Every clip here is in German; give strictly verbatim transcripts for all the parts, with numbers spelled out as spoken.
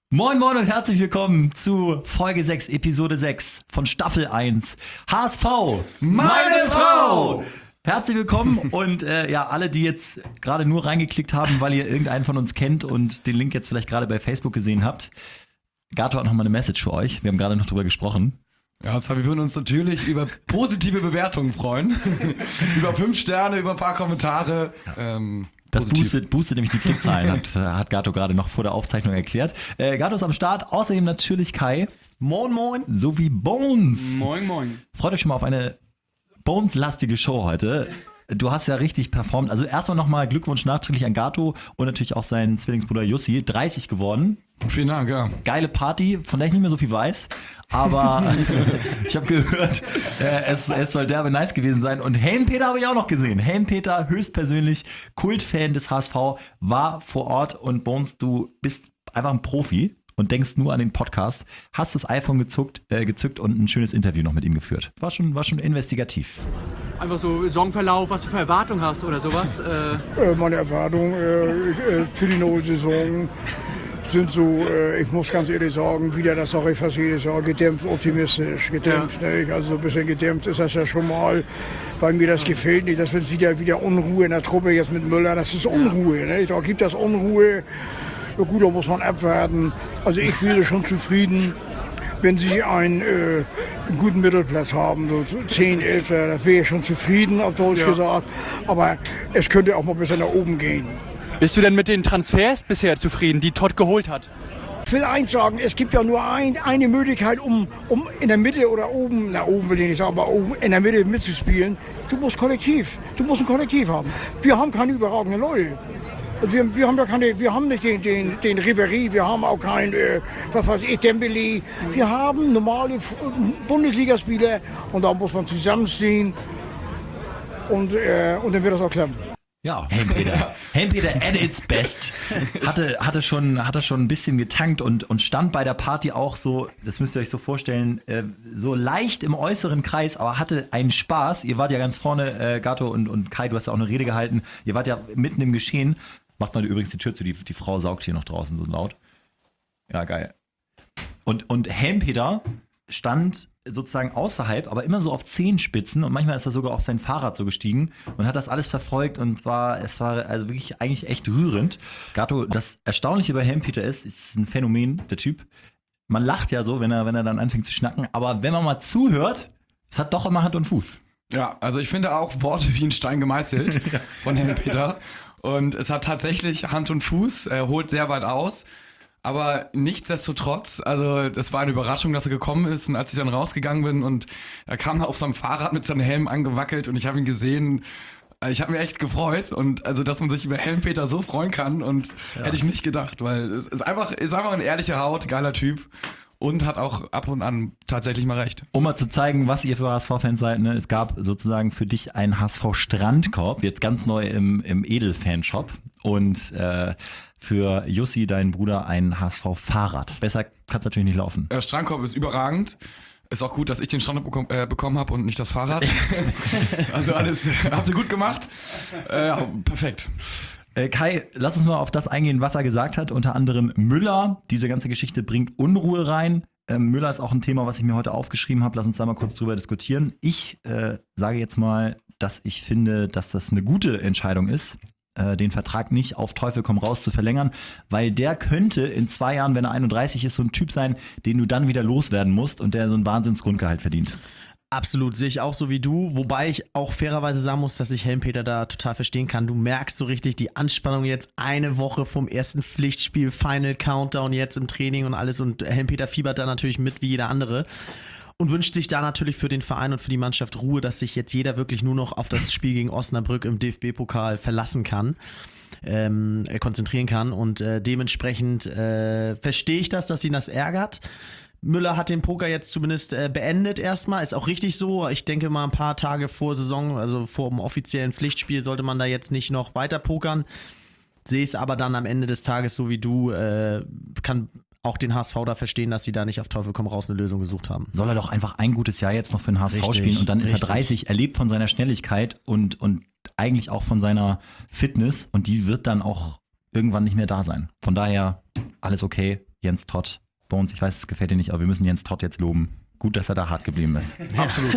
Moin Moin und herzlich willkommen zu Folge sechs, Episode sechs von Staffel eins. H S V, meine Frau! Herzlich willkommen und äh, ja, alle, die jetzt gerade nur reingeklickt haben, weil ihr irgendeinen von uns kennt und den Link jetzt vielleicht gerade bei Facebook gesehen habt. Gato hat nochmal eine Message für euch. Wir haben gerade noch drüber gesprochen. Ja, und zwar, wir würden uns natürlich über positive Bewertungen freuen. Über fünf Sterne, über ein paar Kommentare. Ähm, das boostet, boostet nämlich die Klickzahlen, hat, hat Gato gerade noch vor der Aufzeichnung erklärt. Äh, Gato ist am Start, außerdem natürlich Kai. Moin Moin. Sowie Bones. Moin Moin. Freut euch schon mal auf eine Bones-lastige Show heute. Du hast ja richtig performt. Also erstmal nochmal Glückwunsch nachträglich an Gato und natürlich auch seinen Zwillingsbruder Jussi. dreißig geworden. Vielen Dank, ja. Geile Party, von der ich nicht mehr so viel weiß. Aber ich habe gehört, äh, es, es soll derbe nice gewesen sein. Und Helmpeter habe ich auch noch gesehen. Helmpeter, höchstpersönlich Kultfan des H S V, war vor Ort. Und Bones, du bist einfach ein Profi und denkst nur an den Podcast, hast das iPhone gezuckt, äh, gezückt und ein schönes Interview noch mit ihm geführt. War schon, war schon investigativ. Einfach so Saisonverlauf, was du für Erwartungen hast oder sowas? Äh Äh, meine Erwartungen äh, äh, für die neue Saison sind so, äh, ich muss ganz ehrlich sagen, wieder, das sage ich fast jedes Jahr, gedämpft optimistisch, gedämpft, Ja. nicht? Also ein bisschen gedämpft ist das ja schon mal, weil mir das gefällt nicht, das wird wieder, wieder Unruhe in der Truppe jetzt mit Müller, das ist Unruhe, nicht? Da gibt das Unruhe, ja gut, da muss man abwarten, also ich wäre schon zufrieden, wenn sie einen, äh, einen guten Mittelplatz haben, so zehn, elf, da wäre ich schon zufrieden, auf Deutsch Ja. gesagt, aber es könnte auch mal ein bisschen nach oben gehen. Bist du denn mit den Transfers bisher zufrieden, die Todd geholt hat? Ich will eins sagen, es gibt ja nur ein, eine Möglichkeit, um, um in der Mitte oder oben, na oben will ich nicht sagen, aber oben in der Mitte mitzuspielen. Du musst Kollektiv, du musst ein Kollektiv haben. Wir haben keine überragenden Leute. Und Wir, wir haben ja keine, wir haben nicht den, den, den Ribéry, wir haben auch keinen, äh, was weiß ich, Dembélé. Wir haben normale F- Bundesligaspieler und da muss man zusammenstehen und, äh, und dann wird das auch klappen. Ja, Helmpeter. Helmpeter at its best. Hatte, hatte, schon, hatte schon ein bisschen getankt und, und stand bei der Party auch so, das müsst ihr euch so vorstellen, äh, so leicht im äußeren Kreis, aber hatte einen Spaß. Ihr wart ja ganz vorne, äh, Gato und, und Kai, du hast ja auch eine Rede gehalten. Ihr wart ja mitten im Geschehen. Macht mal übrigens die Tür zu, die, die Frau saugt hier noch draußen so laut. Ja, geil. Und, und Helmpeter stand sozusagen außerhalb, aber immer so auf Zehenspitzen und manchmal ist er sogar auf sein Fahrrad so gestiegen und hat das alles verfolgt und war, es war also wirklich eigentlich echt rührend. Gato, das Erstaunliche bei Helmpeter ist, ist ein Phänomen, der Typ. Man lacht ja so, wenn er, wenn er dann anfängt zu schnacken, aber wenn man mal zuhört, es hat doch immer Hand und Fuß. Ja, also ich finde auch Worte wie ein Stein gemeißelt von Herrn Peter. Und es hat tatsächlich Hand und Fuß, er holt sehr weit aus. Aber nichtsdestotrotz, also das war eine Überraschung, dass er gekommen ist. Und als ich dann rausgegangen bin und er kam auf seinem Fahrrad mit seinem Helm angewackelt und ich habe ihn gesehen, ich habe mich echt gefreut. Und also, dass man sich über Helmpeter so freuen kann und ja. Hätte ich nicht gedacht, weil es ist einfach, ist einfach eine ehrliche Haut, geiler Typ. Und hat auch ab und an tatsächlich mal recht. Um mal zu zeigen, was ihr für H S V-Fans seid, ne? Es gab sozusagen für dich einen H S V-Strandkorb, jetzt ganz neu im, im Edel-Fanshop. Und äh, für Jussi, deinen Bruder, ein H S V-Fahrrad. Besser kann es natürlich nicht laufen. Der Strandkorb ist überragend. Ist auch gut, dass ich den Strandkorb bekom- äh, bekommen habe und nicht das Fahrrad. Also alles habt ihr gut gemacht. Äh, perfekt. Äh, Kai, lass uns mal auf das eingehen, was er gesagt hat. Unter anderem Müller. Diese ganze Geschichte bringt Unruhe rein. Ähm, Müller ist auch ein Thema, was ich mir heute aufgeschrieben habe. Lass uns da mal kurz drüber diskutieren. Ich äh, sage jetzt mal, dass ich finde, dass das eine gute Entscheidung ist, äh, den Vertrag nicht auf Teufel komm raus zu verlängern, weil der könnte in zwei Jahren, wenn er einunddreißig ist, so ein Typ sein, den du dann wieder loswerden musst und der so ein Wahnsinnsgrundgehalt verdient. Absolut, sehe ich auch so wie du, wobei ich auch fairerweise sagen muss, dass ich Helmpeter da total verstehen kann. Du merkst so richtig die Anspannung jetzt eine Woche vom ersten Pflichtspiel, Final Countdown jetzt im Training und alles und Helmpeter fiebert da natürlich mit wie jeder andere und wünscht sich da natürlich für den Verein und für die Mannschaft Ruhe, dass sich jetzt jeder wirklich nur noch auf das Spiel gegen Osnabrück im D F B-Pokal verlassen kann. Ähm, konzentrieren kann und äh, dementsprechend äh, verstehe ich das, dass ihn das ärgert. Müller hat den Poker jetzt zumindest äh, beendet erstmal, ist auch richtig so. Ich denke mal ein paar Tage vor Saison, also vor dem offiziellen Pflichtspiel, sollte man da jetzt nicht noch weiter pokern. Sehe es aber dann am Ende des Tages so wie du, äh, kann auch den H S V da verstehen, dass sie da nicht auf Teufel komm raus eine Lösung gesucht haben. Soll er doch einfach ein gutes Jahr jetzt noch für den H S V Richtig, spielen und dann ist richtig. er dreißig, er lebt von seiner Schnelligkeit und, und eigentlich auch von seiner Fitness und die wird dann auch irgendwann nicht mehr da sein. Von daher alles okay. Jens Todt. Bei uns, ich weiß, es gefällt dir nicht, aber wir müssen Jens Todt jetzt loben. Gut, dass er da hart geblieben ist. Absolut.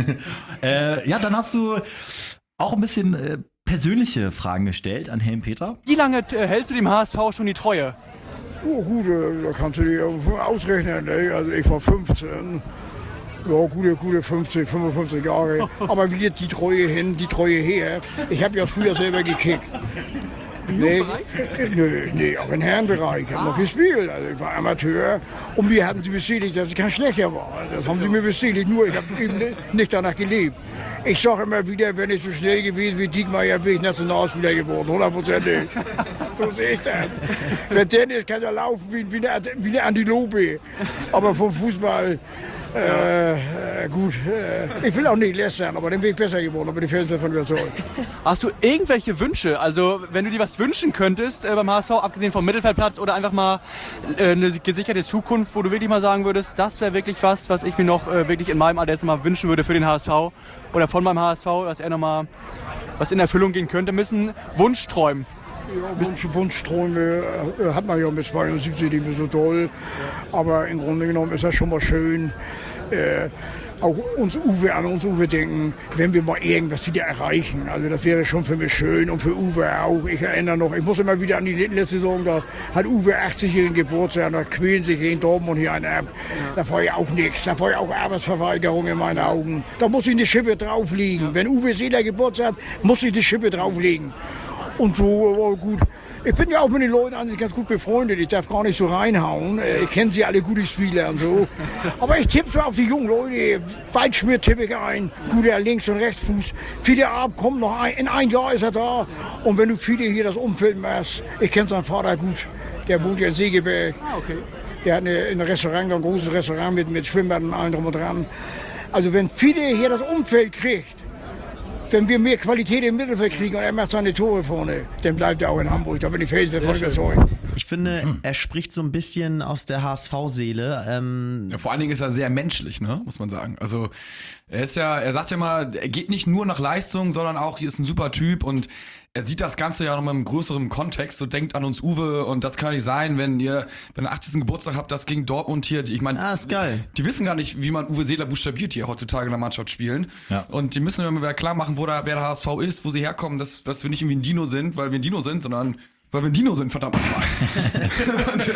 äh, ja, dann hast du auch ein bisschen äh, persönliche Fragen gestellt an Helmpeter. Wie lange äh, hältst du dem H S V schon die Treue? Oh gut, äh, da kannst du dir ausrechnen. Ne? Also ich war fünfzehn. Ja, gute, gute fünfzig, fünfundfünfzig Jahre. Aber wie geht die Treue hin, die Treue her? Ich habe ja früher selber gekickt. Nee, nee, nee, auch im Herrenbereich. Ich habe noch gespielt. Also ich war Amateur. Und mir hatten sie bestätigt, dass ich kein Schlechter war. Das haben sie mir bestätigt. Nur ich habe eben nicht danach gelebt. Ich sage immer wieder, wenn ich so schnell gewesen wie Diekmeyer, wäre ich Nationalspieler geworden. hundertprozentig. So sehe ich das. Für Tennis kann er laufen wie, wie, eine, wie eine Antilope. Aber vom Fußball, äh, äh, gut, äh, ich will auch nicht lästern, aber dann bin ich besser geworden, aber die Fans davon überzeugt. Hast du irgendwelche Wünsche? Also, wenn du dir was wünschen könntest äh, beim H S V, abgesehen vom Mittelfeldplatz oder einfach mal äh, eine gesicherte Zukunft, wo du wirklich mal sagen würdest, das wäre wirklich was, was ich mir noch äh, wirklich in meinem Alter jetzt mal wünschen würde für den H S V oder von meinem H S V, dass er nochmal was in Erfüllung gehen könnte, müssen Wunschträumen. Ja, Wunsch, Wunschträume äh, hat man ja mit zweiundsiebzig nicht mehr so toll, aber im Grunde genommen ist das schon mal schön. Äh, auch uns Uwe an uns Uwe denken, wenn wir mal irgendwas wieder erreichen. Also das wäre schon für mich schön und für Uwe auch. Ich erinnere noch, ich muss immer wieder an die letzte Saison, da hat Uwe achtzigjährigen Geburtstag, da quälen sich hier in Dortmund hier einer ab. Da war ja auch nichts, da war ja auch Arbeitsverweigerung in meinen Augen. Da muss ich eine Schippe drauflegen. Wenn Uwe Seeler Geburtstag hat, muss ich eine Schippe drauflegen. Und so, äh, gut. Ich bin ja auch mit den Leuten eigentlich ganz gut befreundet. Ich darf gar nicht so reinhauen. Ich kenne sie alle gute Spieler und so. Aber ich tippe so auf die jungen Leute. Waldschmidt tippe ich ein. Guter Links- und Rechtsfuß. Fide Ab kommt noch ein. In ein Jahr ist er da. Und wenn du Fide hier das Umfeld machst, ich kenne seinen Vater gut. Der wohnt ja in Segeberg. Ah, okay. Der hat eine, ein Restaurant, ein großes Restaurant mit, mit Schwimmbad und allem drum und dran. Also wenn Fide hier das Umfeld kriegt, wenn wir mehr Qualität im Mittelfeld kriegen und er macht seine Tore vorne, dann bleibt er auch in Hamburg. Da bin ich fest davon überzeugt. Ich finde, er spricht so ein bisschen aus der H S V-Seele. Ähm Ja, vor allen Dingen ist er sehr menschlich, ne, muss man sagen. Also er ist ja, er sagt ja mal, er geht nicht nur nach Leistung, sondern auch, hier ist ein super Typ und er sieht das Ganze ja noch mal im größeren Kontext. So denkt an uns Uwe und das kann nicht sein, wenn ihr, wenn ihr achtzigsten Geburtstag habt, das gegen Dortmund hier. Ich meine, Ah, ist geil. Die wissen gar nicht, wie man Uwe Seeler buchstabiert hier heutzutage in der Mannschaft spielen. Ja. Und die müssen mir mal klar machen, wo da, wer der H S V ist, wo sie herkommen, dass, dass wir nicht irgendwie ein Dino sind, weil wir ein Dino sind, sondern weil wir ein Dino sind, verdammt nochmal. Und, äh,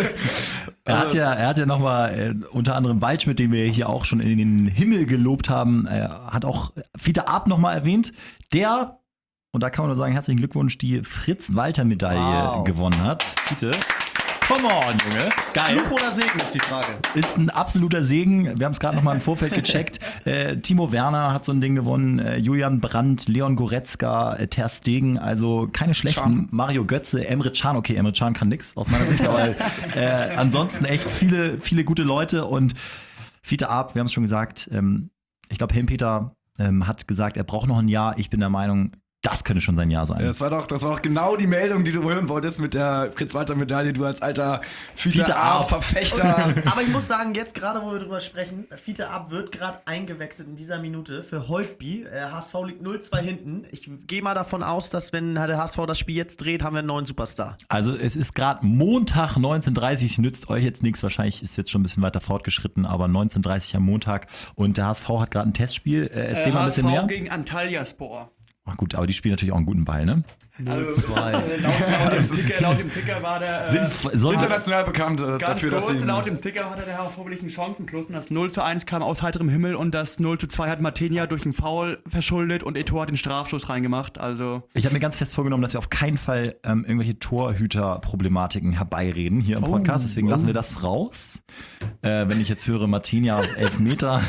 Er hat ja, er hat ja nochmal äh, unter anderem Waldschmidt, den wir hier auch schon in den Himmel gelobt haben, äh, hat auch Fiete Ab nochmal erwähnt, der, und da kann man nur sagen, herzlichen Glückwunsch, die Fritz-Walter-Medaille Wow. gewonnen hat. Fiete, come on, Junge. Geil. Fluch oder Segen ist die Frage. Ist ein absoluter Segen. Wir haben es gerade noch mal im Vorfeld gecheckt. Äh, Timo Werner hat so ein Ding gewonnen. Äh, Julian Brandt, Leon Goretzka, äh, Ter Stegen. Also keine schlechten. Can. Mario Götze, Emre Can. Okay, Emre Can kann nix aus meiner Sicht. Aber äh, ansonsten echt viele, viele gute Leute. Und Fiete Ab, wir haben es schon gesagt. Ähm, ich glaube, Helmpeter ähm, hat gesagt, er braucht noch ein Jahr. Ich bin der Meinung, das könnte schon sein Jahr sein. Ja, das war doch, das war doch genau die Meldung, die du hören wolltest mit der Fritz-Walter-Medaille, du als alter Fiete Fiete Ab. Ab-Verfechter. Aber ich muss sagen, jetzt gerade, wo wir drüber sprechen, Fiete Ab wird gerade eingewechselt in dieser Minute für Holtby. Äh, H S V liegt null zwei hinten. Ich gehe mal davon aus, dass wenn der H S V das Spiel jetzt dreht, haben wir einen neuen Superstar. Also es ist gerade Montag neunzehn Uhr dreißig, nützt euch jetzt nichts, wahrscheinlich ist jetzt schon ein bisschen weiter fortgeschritten, aber neunzehn Uhr dreißig am Montag und der H S V hat gerade ein Testspiel. Äh, erzähl mal ein bisschen mehr. gegen Antalyaspor. Ach gut, aber die spielen natürlich auch einen guten Ball, ne? null zwei. Laut, laut, dem Ticker, laut dem Ticker war der. Äh, Sind, sollen, International bekannt äh, Ganz dafür, dass kurz, sie... laut dem Ticker hatte der H S V wirklich einen Chancenplus und das null zu eins kam aus heiterem Himmel und das null zu zwei hat Martinia durch einen Foul verschuldet und Eto'o hat den Strafstoß reingemacht, also... ich habe mir ganz fest vorgenommen, dass wir auf keinen Fall ähm, irgendwelche Torhüter-Problematiken herbeireden hier im Podcast, deswegen lassen wir das raus. Äh, wenn ich jetzt höre, Martinia Elfmeter.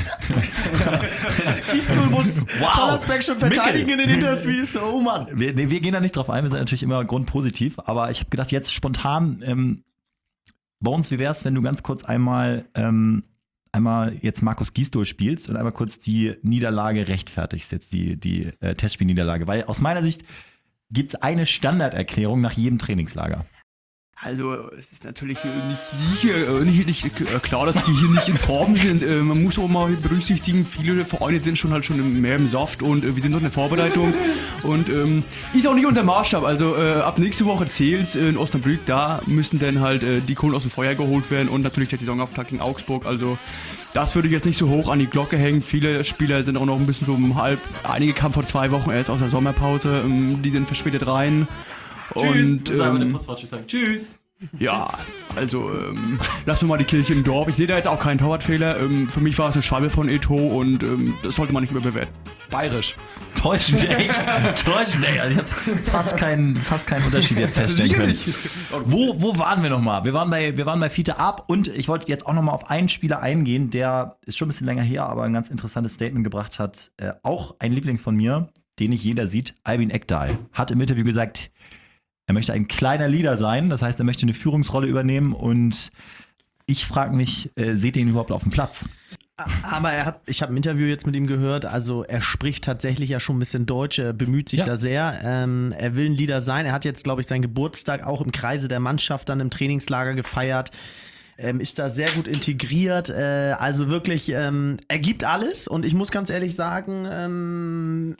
Gistol muss Wow. Pollersbeck schon verteidigen in den Interviews. Oh Mann. Wir, nee, wir gehen da nicht drauf ein, wir sind natürlich immer grundpositiv, aber ich habe gedacht, jetzt spontan, ähm, bei uns, wie wär's, wenn du ganz kurz einmal, ähm, einmal jetzt Markus Gisdol spielst und einmal kurz die Niederlage rechtfertigst, jetzt die, die äh, Testspielniederlage, weil aus meiner Sicht gibt es eine Standarderklärung nach jedem Trainingslager. Also, es ist natürlich nicht sicher, nicht, nicht klar, dass wir hier nicht in Form sind. Äh, man muss auch mal berücksichtigen, viele Vereine sind schon halt schon mehr im Saft und äh, wir sind noch in der Vorbereitung. Und ähm, ist auch nicht unser Maßstab. Also äh, ab nächste Woche zählt's in Osnabrück. Da müssen dann halt äh, die Kohlen aus dem Feuer geholt werden und natürlich der Saisonauftakt gegen Augsburg. Also das würde ich jetzt nicht so hoch an die Glocke hängen. Viele Spieler sind auch noch ein bisschen so um halb. Einige kamen vor zwei Wochen erst aus der Sommerpause. Ähm, die sind verspätet rein. Und ähm, Tschüss. ja, also ähm, lassen wir mal die Kirche im Dorf. Ich sehe da jetzt auch keinen Torwartfehler. Ähm, für mich war es eine Schwalbe von Eto und ähm, das sollte man nicht überbewerten. Bayerisch. Täuschend, echt. Täuschend, ey. Also ich habe fast keinen, fast keinen Unterschied jetzt feststellen können. Wo, wo waren wir nochmal? Wir waren bei, wir waren bei Fiete Ab und ich wollte jetzt auch nochmal auf einen Spieler eingehen, der ist schon ein bisschen länger her, aber ein ganz interessantes Statement gebracht hat. Äh, auch ein Liebling von mir, den nicht jeder sieht, Albin Ekdal, hat im Interview gesagt, er möchte ein kleiner Leader sein, das heißt, er möchte eine Führungsrolle übernehmen und ich frage mich, äh, seht ihr ihn überhaupt auf dem Platz? Aber er hat, ich habe ein Interview jetzt mit ihm gehört, also er spricht tatsächlich ja schon ein bisschen Deutsch, er bemüht sich Ja. da sehr. Ähm, er will ein Leader sein. Er hat jetzt, glaube ich, seinen Geburtstag auch im Kreise der Mannschaft dann im Trainingslager gefeiert. Ähm, ist da sehr gut integriert. Äh, also wirklich, ähm, er gibt alles und ich muss ganz ehrlich sagen, ähm,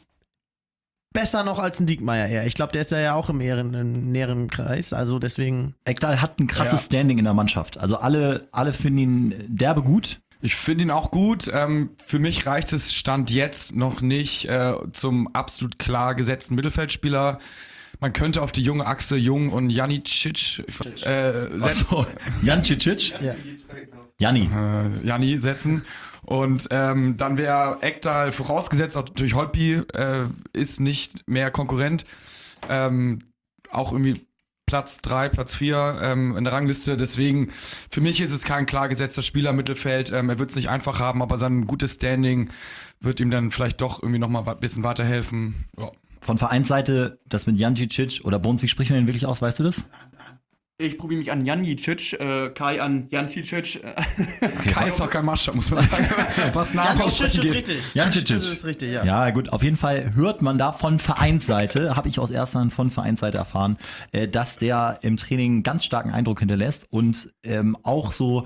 besser noch als ein Diekmeyer eher. Ich glaube, der ist ja auch im, Ehren, im näheren Kreis, also deswegen. Ekdal hat ein krasses Ja. Standing in der Mannschaft. Also alle, alle finden ihn derbe gut. Ich finde ihn auch gut. Ähm, für mich reicht es Stand jetzt noch nicht äh, zum absolut klar gesetzten Mittelfeldspieler. Man könnte auf die junge Achse Jung und Janicic äh, setzen. Achso, Jan Cicic? Ja. Janni. Äh, Janni setzen. Und ähm, dann wäre Ekdal vorausgesetzt, auch durch Holtby äh, ist nicht mehr Konkurrent. Ähm, auch irgendwie Platz drei, Platz vier ähm, in der Rangliste. Deswegen, für mich ist es kein klar gesetzter Spieler im Mittelfeld. Ähm, er wird es nicht einfach haben, aber sein gutes Standing wird ihm dann vielleicht doch irgendwie nochmal ein bisschen weiterhelfen. Ja. Von Vereinsseite, das mit Jan Cicic oder Bones, wie spricht man den wirklich aus, weißt du das? Ich probiere mich an Janicic, äh, Kai an Jancicic. Kai ist auch kein Maßstab, muss man sagen. Was Namen aussprechen geht. richtig. Jan Cicic. Das ist richtig, ja. Ja, gut, auf jeden Fall hört man da von Vereinsseite, habe ich aus erster Hand von Vereinsseite erfahren, äh, dass der im Training einen ganz starken Eindruck hinterlässt und ähm, auch so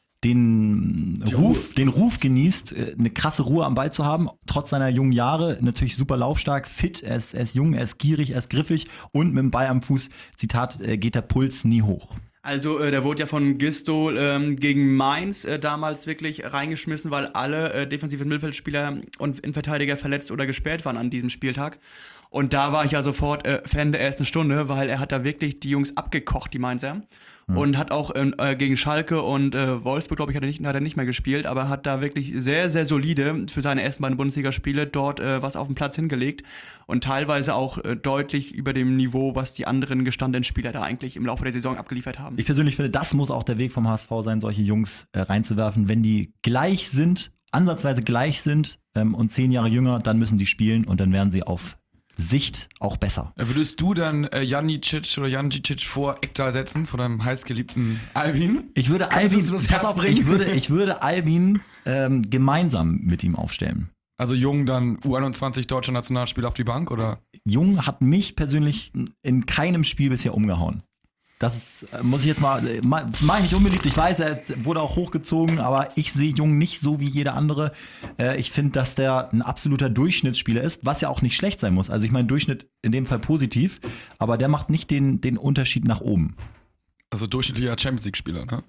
den Ruf, den Ruf genießt, äh, eine krasse Ruhe am Ball zu haben, trotz seiner jungen Jahre, natürlich super laufstark, fit, er ist, er ist jung, er ist gierig, er ist griffig und mit dem Ball am Fuß, Zitat, äh, geht der Puls nie hoch. Also äh, der wurde ja von Gisto ähm, gegen Mainz äh, damals wirklich reingeschmissen, weil alle äh, defensiven Mittelfeldspieler und Innenverteidiger verletzt oder gesperrt waren an diesem Spieltag. Und da war ich ja sofort äh, Fan der ersten Stunde, weil er hat da wirklich die Jungs abgekocht, die Mainzer. Mhm. Und hat auch äh, gegen Schalke und äh, Wolfsburg, glaube ich, hat er, nicht, hat er nicht mehr gespielt, aber hat da wirklich sehr, sehr solide für seine ersten beiden Bundesligaspiele dort äh, was auf den Platz hingelegt. Und teilweise auch äh, deutlich über dem Niveau, was die anderen gestandenen Spieler da eigentlich im Laufe der Saison abgeliefert haben. Ich persönlich finde, das muss auch der Weg vom H S V sein, solche Jungs äh, reinzuwerfen. Wenn die gleich sind, ansatzweise gleich sind ähm, und zehn Jahre jünger, dann müssen die spielen und dann werden sie auf Sicht auch besser. Würdest du dann äh, Janicic oder Jancicic vor Ekdal setzen, vor deinem heißgeliebten Albin? Ich würde Kannst Albin, du das pass Herz auf, bringen? ich würde, ich würde Albin ähm, gemeinsam mit ihm aufstellen. Also Jung dann U einundzwanzig deutscher Nationalspieler auf die Bank, oder? Jung hat mich persönlich in keinem Spiel bisher umgehauen. Das ist, äh, muss ich jetzt mal, äh, ma- mach ich nicht unbeliebt, ich weiß, er wurde auch hochgezogen, aber ich sehe Jung nicht so wie jeder andere. Äh, ich finde, dass der ein absoluter Durchschnittsspieler ist, was ja auch nicht schlecht sein muss. Also ich meine, Durchschnitt in dem Fall positiv, aber der macht nicht den, den Unterschied nach oben. Also durchschnittlicher Champions League-Spieler, ne?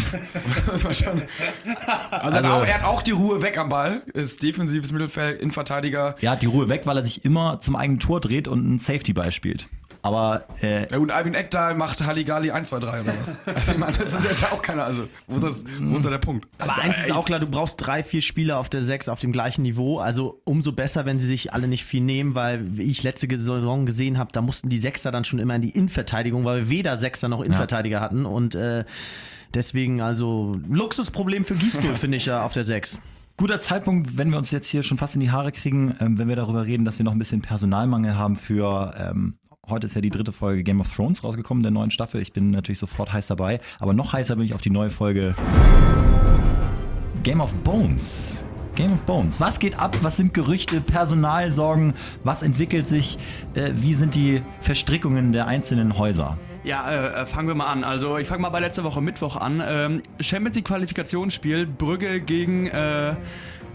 Das war schon- also, er hat auch- er hat auch die Ruhe weg am Ball, ist defensives Mittelfeld, Innenverteidiger. Er hat die Ruhe weg, weil er sich immer zum eigenen Tor dreht und einen Safety-Ball spielt. Aber äh, Ja, und Albin Ekdal macht Halligalli eins, zwei, drei oder was? Also, ich meine, das ist jetzt auch keiner, also, wo ist, das, wo ist da der Punkt? Aber eins ist auch klar, du brauchst drei, vier Spieler auf der sechs auf dem gleichen Niveau. Also umso besser, wenn sie sich alle nicht viel nehmen, weil, wie ich letzte Saison gesehen habe, da mussten die Sechser dann schon immer in die Innenverteidigung, weil wir weder Sechser noch Innenverteidiger hatten. Und äh, deswegen also Luxusproblem für Gistol, finde ich, ja, auf der sechs. guter Zeitpunkt, wenn wir uns jetzt hier schon fast in die Haare kriegen, ähm, wenn wir darüber reden, dass wir noch ein bisschen Personalmangel haben für, ähm, heute ist ja die dritte Folge Game of Thrones rausgekommen, der neuen Staffel. Ich bin natürlich sofort heiß dabei, aber noch heißer bin ich auf die neue Folge Game of Bones. Game of Bones. Was geht ab? Was sind Gerüchte, Personalsorgen? Was entwickelt sich? Äh, wie sind die Verstrickungen der einzelnen Häuser? Ja, äh, fangen wir mal an. Also ich fange mal bei letzter Woche Mittwoch an. Ähm, Champions League Qualifikationsspiel, Brügge gegen äh,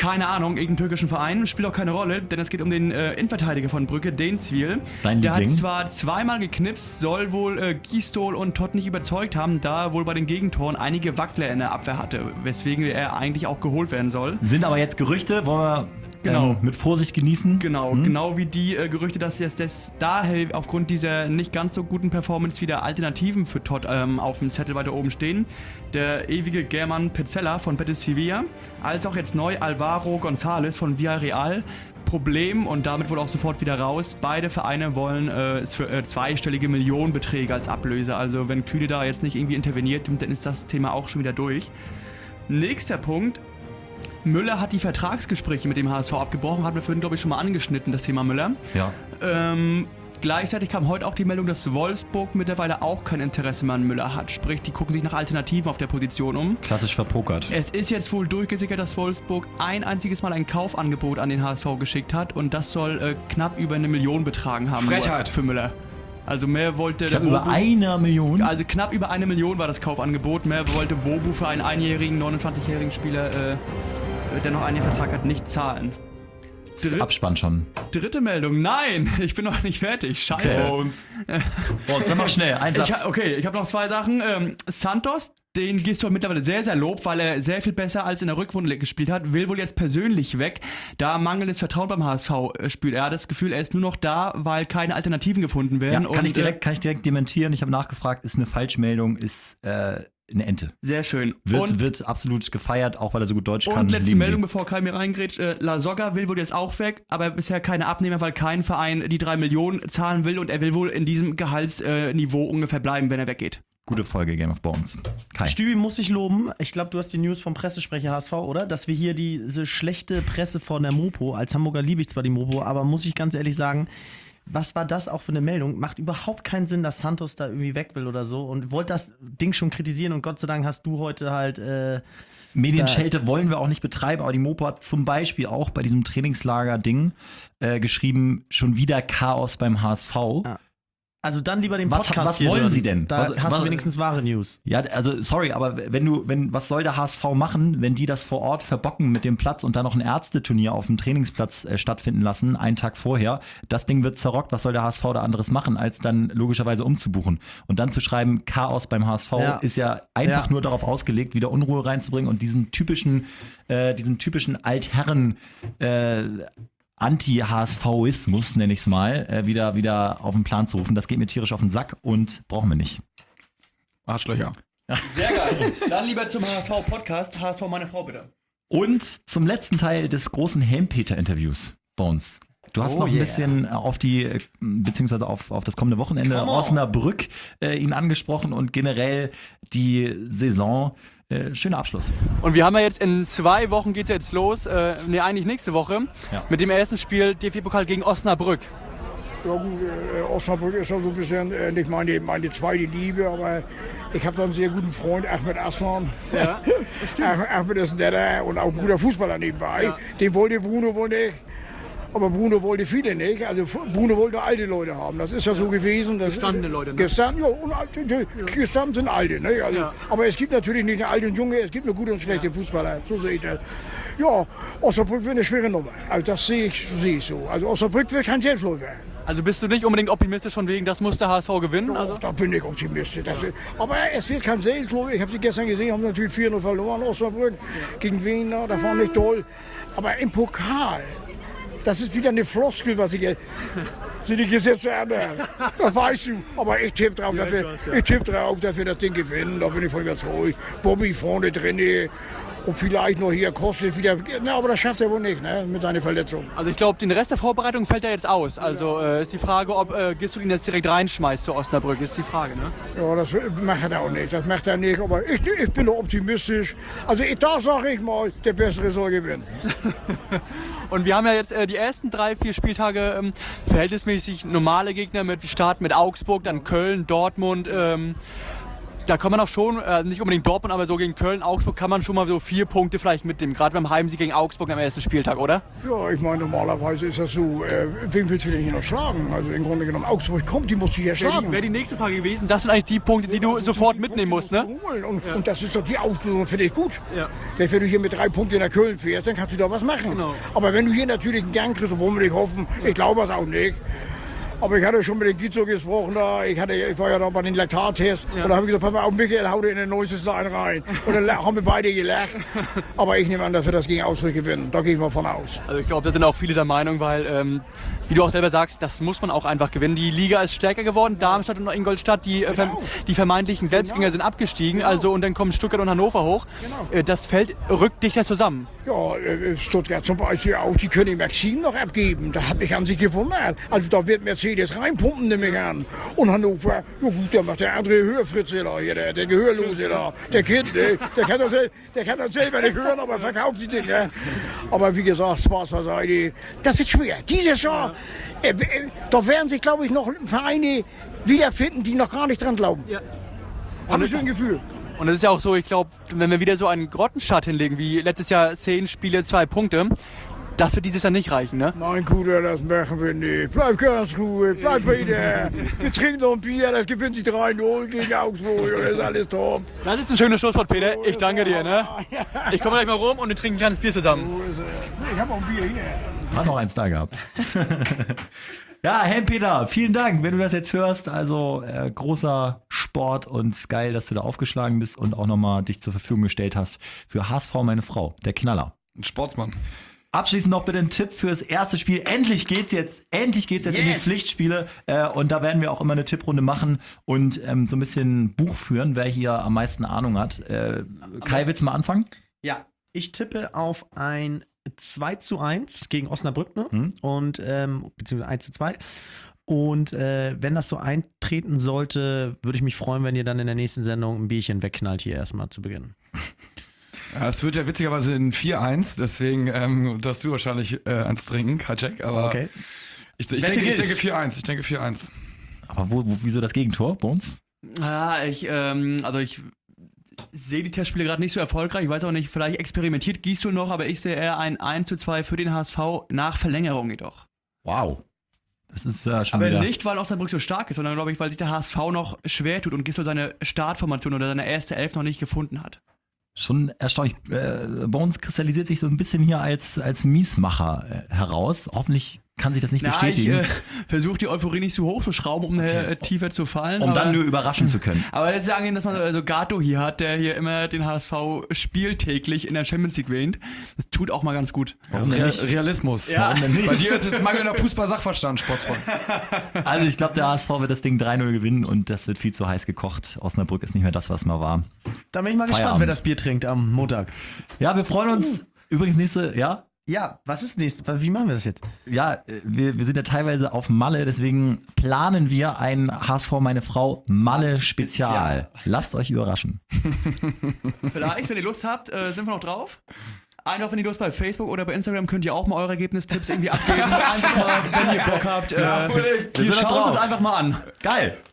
Keine Ahnung, irgendeinen türkischen Verein, spielt auch keine Rolle, denn es geht um den äh, Innenverteidiger von Brügge, Denswil. Dein Der Liebling. hat zwar zweimal geknipst, soll wohl äh, Gistol und Todd nicht überzeugt haben, da er wohl bei den Gegentoren einige Wackler in der Abwehr hatte, weswegen er eigentlich auch geholt werden soll. Sind aber jetzt Gerüchte, wollen wir Genau. ähm, mit Vorsicht genießen. Genau, Hm? genau wie die äh, Gerüchte, dass jetzt das daher aufgrund dieser nicht ganz so guten Performance wieder Alternativen für Todd ähm, auf dem Zettel weiter oben stehen. Der ewige German Pezzella von Betis Sevilla, als auch jetzt neu Alvaro González von Villarreal. Problem und damit wohl auch sofort wieder raus. Beide Vereine wollen äh, für äh, zweistellige Millionenbeträge als Ablöse. Also wenn Kühne da jetzt nicht irgendwie interveniert, dann ist das Thema auch schon wieder durch. Nächster Punkt. Müller hat die Vertragsgespräche mit dem H S V abgebrochen, hatten wir vorhin, glaube ich, schon mal angeschnitten, das Thema Müller. Ja. Ähm, gleichzeitig kam heute auch die Meldung, dass Wolfsburg mittlerweile auch kein Interesse mehr an Müller hat. Sprich, die gucken sich nach Alternativen auf der Position um. Klassisch verpokert. Es ist jetzt wohl durchgesickert, dass Wolfsburg ein einziges Mal ein Kaufangebot an den H S V geschickt hat und das soll äh, knapp über eine Million betragen haben. Frechheit. Für Müller. Also mehr wollte Knapp der über Wobu- einer Million. Also knapp über eine Million war das Kaufangebot. Mehr wollte Wobu für einen einjährigen, neunundzwanzigjährigen Spieler, äh, der noch einen Jahr Vertrag hat, nicht zahlen. Das Abspann schon. Dritte Meldung. Nein, ich bin noch nicht fertig. Scheiße. Bones. Boah, sag mal schnell, ein Satz. Ich, ha- okay, ich habe noch zwei Sachen. Ähm, Santos, den Gistol mittlerweile sehr, sehr lobt, weil er sehr viel besser als in der Rückrunde gespielt hat, will wohl jetzt persönlich weg, da mangelndes Vertrauen beim H S V äh, spürt. Er hat das Gefühl, er ist nur noch da, weil keine Alternativen gefunden Ja, werden. kann, und, ich direkt, kann ich direkt dementieren. Ich habe nachgefragt, ist eine Falschmeldung, ist äh, eine Ente. Äh, sehr schön. Wird, und wird absolut gefeiert, auch weil er so gut Deutsch kann. Und letzte Lieben Meldung, Sie. bevor Kai mir reingrätscht. Äh, La Soga will wohl jetzt auch weg, aber bisher keine Abnehmer, weil kein Verein die drei Millionen zahlen will und er will wohl in diesem Gehaltsniveau ungefähr bleiben, wenn er weggeht. Gute Folge Game of Bones. Kai. Stübi muss ich loben. Ich glaube, du hast die News vom Pressesprecher H S V, oder? Dass wir hier diese schlechte Presse von der Mopo, als Hamburger liebe ich zwar die Mopo, aber muss ich ganz ehrlich sagen, was war das auch für eine Meldung? Macht überhaupt keinen Sinn, dass Santos da irgendwie weg will oder so und wollte das Ding schon kritisieren und Gott sei Dank hast du heute halt äh, Medienschelte wollen wir auch nicht betreiben, aber die Mopo hat zum Beispiel auch bei diesem Trainingslager-Ding äh, geschrieben, schon wieder Chaos beim H S V. Ja. Also dann lieber den Was- Podcast was hier wollen hören. Sie denn? Da Was- hast was- du wenigstens wahre News. Ja, also sorry, aber wenn du, wenn, was soll der H S V machen, wenn die das vor Ort verbocken mit dem Platz und dann noch ein Ärzteturnier auf dem Trainingsplatz äh, stattfinden lassen, einen Tag vorher? Das Ding wird zerrockt, was soll der H S V da anderes machen, als dann logischerweise umzubuchen? Und dann zu schreiben, Chaos beim H S V Ja. ist ja einfach Ja. nur darauf ausgelegt, wieder Unruhe reinzubringen und diesen typischen, äh, diesen typischen Altherren, äh, Anti-HSVismus, nenne ich es mal, äh, wieder, wieder auf den Plan zu rufen. Das geht mir tierisch auf den Sack und brauchen wir nicht. Arschlöcher. Sehr geil. Dann lieber zum H S V-Podcast. H S V, meine Frau, bitte. Und zum letzten Teil des großen Helmpeter-Interviews, Bones. Du hast Oh noch ein yeah. bisschen auf die, äh, beziehungsweise auf, auf das kommende Wochenende Come on. Osnabrück äh, ihn angesprochen und generell die Saison. Äh, schöner Abschluss. Und wir haben ja jetzt in zwei Wochen geht's ja jetzt los, äh, ne eigentlich nächste Woche, Ja. mit dem ersten Spiel D F B-Pokal gegen Osnabrück. Ja gut, äh, Osnabrück ist ja so ein bisschen äh, nicht meine, meine zweite Liebe, aber ich habe da einen sehr guten Freund, Ahmed Aslan. Ja, Ach- Ahmed ist ein netter und auch ein guter Fußballer nebenbei. Ja. Den wollte Bruno wohl nicht. Aber Bruno wollte viele nicht. Also Bruno wollte alte Leute haben. Das ist ja so gewesen. Das, Gestandene Leute, ne? Gestanden, ja, und alte, die, gestanden sind alte. Ne? Also, Ja. Aber es gibt natürlich nicht eine alte und junge, es gibt nur gute und schlechte Fußballer. So sehe ich das. Ja, Osnabrück wird eine schwere Nummer. Also das sehe ich, sehe ich so. Also Osnabrück wird kein Selbstläufer. Also bist du nicht unbedingt optimistisch von wegen, das muss der H S V gewinnen? Also? Doch, da bin ich optimistisch. Das, aber es wird kein Selbstläufer. Ich habe sie gestern gesehen, haben natürlich vier null verloren, Osnabrück gegen Wiener. Das war nicht toll. Aber im Pokal, das ist wieder eine Floskel, was ich jetzt. Sind die Gesetze ändern? Das weißt du. Aber ich tippe drauf, dass wir, ich tipp drauf, dass wir das Ding gewinnen. Da bin ich von überzeugt. Bobby vorne drin. Und vielleicht noch hier kostet wieder. Na, aber das schafft er wohl nicht, ne? Mit seiner Verletzung. Also ich glaube, den Rest der Vorbereitung fällt er jetzt aus. Also äh, ist die Frage, ob äh, Gisdol ihn jetzt direkt reinschmeißt zu Osnabrück, ist die Frage, ne? Ja, das macht er auch nicht. Das macht er nicht. Aber ich, ich bin doch optimistisch. Also ich, da sage ich mal, der Bessere soll gewinnen. Und wir haben ja jetzt äh, die ersten drei, vier Spieltage ähm, verhältnismäßig normale Gegner mit Start mit Augsburg, dann Köln, Dortmund. Ähm, da kann man auch schon, äh, nicht unbedingt Dortmund, aber so gegen Köln, Augsburg kann man schon mal so vier Punkte vielleicht mitnehmen, gerade beim Heimsieg gegen Augsburg am ersten Spieltag, oder? Ja, ich meine, normalerweise ist das so, äh, wen willst du denn hier noch schlagen? Also im Grunde genommen, Augsburg kommt, die musst du hier Wäre schlagen. die, wär die nächste Frage gewesen, das sind eigentlich die Punkte, die du sofort mitnehmen musst, ne? Und, und das ist doch die Auslosung für dich gut. Ja. Wenn du hier mit drei Punkten nach Köln fährst, dann kannst du da was machen. Genau. Aber wenn du hier natürlich einen Gang kriegst, obwohl wir nicht hoffen, ich glaube es auch nicht. Aber ich hatte schon mit dem Gizo gesprochen, da. Ich, hatte, ich war ja da bei den Laktattests. Ja. Und da habe ich gesagt, pass mal auf, Michael, hau dir in den neuesten einen rein. Und dann haben wir beide gelacht. Aber ich nehme an, dass wir das gegen Augsburg gewinnen. Da gehe ich mal von aus. Also ich glaube, da sind auch viele der Meinung, weil, ähm, wie du auch selber sagst, das muss man auch einfach gewinnen. Die Liga ist stärker geworden, Darmstadt und Ingolstadt, die, äh, Genau. die vermeintlichen Selbstgänger Genau. sind abgestiegen. Genau. Also und dann kommen Stuttgart und Hannover hoch. Genau. Äh, das Feld rückt dichter zusammen. Ja, äh, Stuttgart zum Beispiel auch, die können Maxim noch abgeben. Da habe ich an sich gewundert. Also da wird Mercedes reinpumpen, nehme ich an. Und Hannover, ja gut, der macht der andere Hörfritze da, hier, der, der Gehörlose da. Der Kind, der, der, kann das, sel- der kann das selber nicht hören, aber verkauft die Dinge. Aber wie gesagt, Spaß beiseite, das wird schwer. Dieses Jahr, äh, äh, da werden sich, glaube ich, noch Vereine wiederfinden, die noch gar nicht dran glauben. Ja. Habe ich so ein Gefühl. Und es ist ja auch so, ich glaube, wenn wir wieder so einen Grottenstart hinlegen, wie letztes Jahr zehn Spiele, zwei Punkte, das wird dieses Jahr nicht reichen, ne? Mein Bruder, das machen wir nicht. Bleib ganz ruhig, bleib bei dir. Wir trinken noch ein Bier, das gewinnt sich drei null gegen Augsburg und das ist alles top. Das ist ein schönes Schlusswort, Peter. Ich danke dir, ne? Ich komme gleich mal rum und wir trinken ein kleines Bier zusammen. Ich habe auch ein Bier hier. Hat noch eins da gehabt. Ja, Helm-Peter, vielen Dank, wenn du das jetzt hörst. Also äh, großer Sport und geil, dass du da aufgeschlagen bist und auch nochmal dich zur Verfügung gestellt hast für H S V, meine Frau, der Knaller. Ein Sportsmann. Abschließend noch bitte ein Tipp fürs erste Spiel. Endlich geht's jetzt, endlich geht's jetzt in die Yes. Pflichtspiele. Äh, und da werden wir auch immer eine Tipprunde machen und ähm, so ein bisschen Buch führen, wer hier am meisten Ahnung hat. Äh, Kai, willst du mal anfangen? Ja, ich tippe auf ein zwei zu eins gegen Osnabrück, ne? Hm. Und, ähm, beziehungsweise eins zu zwei. Und äh, wenn das so eintreten sollte, würde ich mich freuen, wenn ihr dann in der nächsten Sendung ein Bierchen wegknallt hier erstmal zu Beginn. Ja, es wird ja witzigerweise ein vier eins, deswegen ähm, darfst du wahrscheinlich äh, eins trinken, Kajek, aber Okay. ich, ich, Wette denke, ich gilt. denke vier eins, ich denke vier eins. Aber wo, wo, wieso das Gegentor bei uns? Ja, ich, ähm, also ich sehe die Testspiele gerade nicht so erfolgreich. Ich weiß auch nicht, vielleicht experimentiert Gisdol noch, aber ich sehe eher ein eins zu zwei für den H S V nach Verlängerung jedoch. Wow. Das ist äh, schon Aber wieder... nicht, weil Osnabrück so stark ist, sondern glaube ich, weil sich der H S V noch schwer tut und Gisdol seine Startformation oder seine erste Elf noch nicht gefunden hat. Schon erstaunlich. Äh, bei uns kristallisiert sich so ein bisschen hier als, als Miesmacher äh, heraus. Hoffentlich kann sich das nicht Na, bestätigen, ich äh, versuche die Euphorie nicht zu hoch zu schrauben, um äh, tiefer zu fallen. um aber, dann nur überraschen zu können. aber das ist ja angenehm, dass man also Gato hier hat, der hier immer den H S V spieltäglich in der Champions League wähnt. Das tut auch mal ganz gut. Das ist denn Real, nicht? Realismus. Ja. Warum denn nicht? Bei dir ist es mangelnder Fußball-Sachverstand, Sportsfreund. Also ich glaube, der H S V wird das Ding drei null gewinnen und das wird viel zu heiß gekocht. Osnabrück ist nicht mehr das, was mal war. Da bin ich mal gespannt, Feierabend. wer das Bier trinkt am Montag. Ja, wir freuen uns. Übrigens nächste, ja, Ja, was ist nächstes? Wie machen wir das jetzt? ja, äh, wir, wir sind ja teilweise auf Malle, deswegen planen wir ein H S V, meine Frau, Malle-Spezial. Lasst euch überraschen. Vielleicht, wenn ihr Lust habt, äh, sind wir noch drauf. Einfach, wenn ihr Lust bei Facebook oder bei Instagram könnt ihr auch mal eure Ergebnistipps irgendwie abgeben. Einfach mal, wenn ihr Bock habt. Äh, wir wir sind schauen drauf. uns das einfach mal an. Geil.